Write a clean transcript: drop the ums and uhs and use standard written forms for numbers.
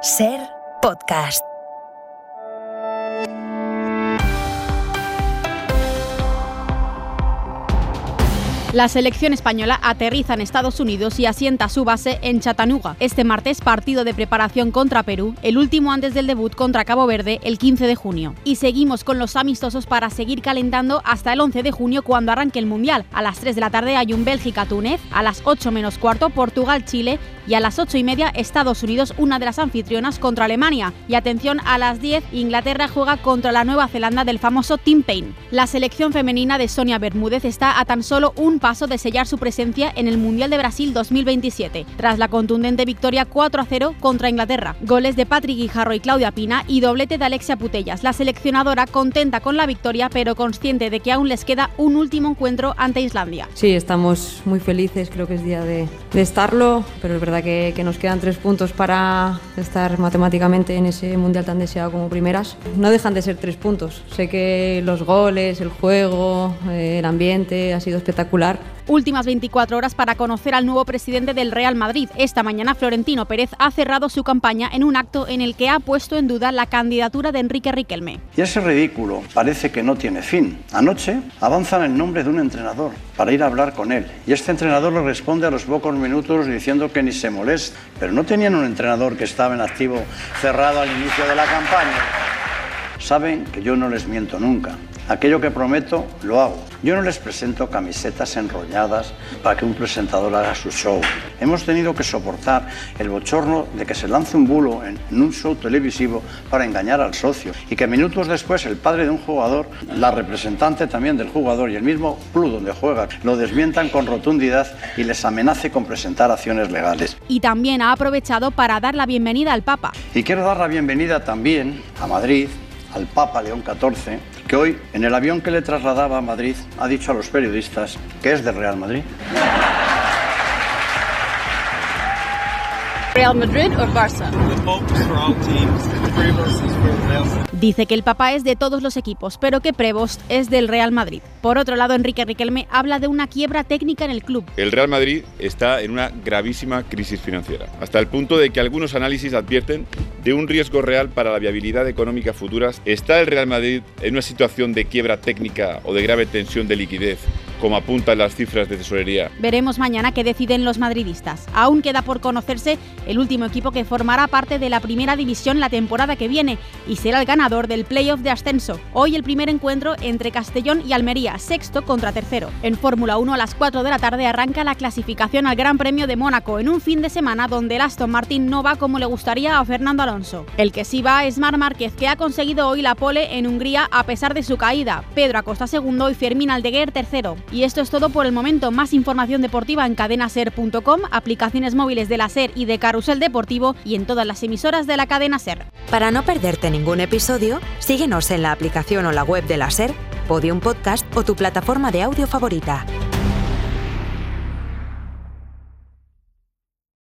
SER Podcast. La selección española aterriza en Estados Unidos y asienta su base en Chattanooga. Este martes, partido de preparación contra Perú, el último antes del debut contra Cabo Verde el 15 de junio. Y seguimos con los amistosos para seguir calentando hasta el 11 de junio cuando arranque el Mundial. A las 3 de la tarde hay un Bélgica-Túnez, a las 8 menos cuarto Portugal-Chile y a las 8:30 Estados Unidos, una de las anfitrionas, contra Alemania. Y atención, a las 10 Inglaterra juega contra la Nueva Zelanda del famoso Tim Payne. La selección femenina de Sonia Bermúdez está a tan solo un paso de sellar su presencia en el Mundial de Brasil 2027, tras la contundente victoria 4-0 contra Inglaterra. Goles de Patrick Guijarro y Claudia Pina y doblete de Alexia Putellas. La seleccionadora contenta con la victoria, pero consciente de que aún les queda un último encuentro ante Islandia. Sí, estamos muy felices, creo que es día de estarlo, pero es verdad que nos quedan 3 puntos para estar matemáticamente en ese Mundial tan deseado como primeras. No dejan de ser 3 puntos. Sé que los goles, el juego, el ambiente ha sido espectacular. Últimas 24 horas para conocer al nuevo presidente del Real Madrid. Esta mañana Florentino Pérez ha cerrado su campaña en un acto en el que ha puesto en duda la candidatura de Enrique Riquelme. Y ese ridículo parece que no tiene fin. Anoche avanzan el nombre de un entrenador para ir a hablar con él. Y este entrenador le responde a los pocos minutos diciendo que ni se molesta. Pero no tenían un entrenador que estaba en activo cerrado al inicio de la campaña. Saben que yo no les miento nunca. Aquello que prometo, lo hago. Yo no les presento camisetas enrolladas para que un presentador haga su show. Hemos tenido que soportar el bochorno de que se lance un bulo en un show televisivo para engañar al socio y que minutos después el padre de un jugador, la representante también del jugador y el mismo club donde juega lo desmientan con rotundidad y les amenace con presentar acciones legales. Y también ha aprovechado para dar la bienvenida al Papa. Y quiero dar la bienvenida también a Madrid, al Papa León XIV, que hoy, en el avión que le trasladaba a Madrid, ha dicho a los periodistas que es del Real Madrid. Real Madrid o Barça. Dice que el Papa es de todos los equipos, pero que Prevost es del Real Madrid. Por otro lado, Enrique Riquelme habla de una quiebra técnica en el club. El Real Madrid está en una gravísima crisis financiera, hasta el punto de que algunos análisis advierten de un riesgo real para la viabilidad económica futuras. ¿Está el Real Madrid en una situación de quiebra técnica o de grave tensión de liquidez, como apuntan las cifras de tesorería? Veremos mañana qué deciden los madridistas. Aún queda por conocerse el último equipo que formará parte de la primera división la temporada que viene y será el ganador del playoff de ascenso. Hoy el primer encuentro entre Castellón y Almería, sexto contra tercero. En Fórmula 1 a las 4 de la tarde arranca la clasificación al Gran Premio de Mónaco en un fin de semana donde el Aston Martin no va como le gustaría a Fernando Alonso. El que sí va es Marc Márquez, que ha conseguido hoy la pole en Hungría a pesar de su caída. Pedro Acosta segundo y Fermín Aldeguer tercero. Y esto es todo por el momento. Más información deportiva en cadenaser.com, aplicaciones móviles de la SER y de Carrusel Deportivo y en todas las emisoras de la cadena SER. Para no perderte ningún episodio, síguenos en la aplicación o la web de la SER, Podium Podcast o tu plataforma de audio favorita.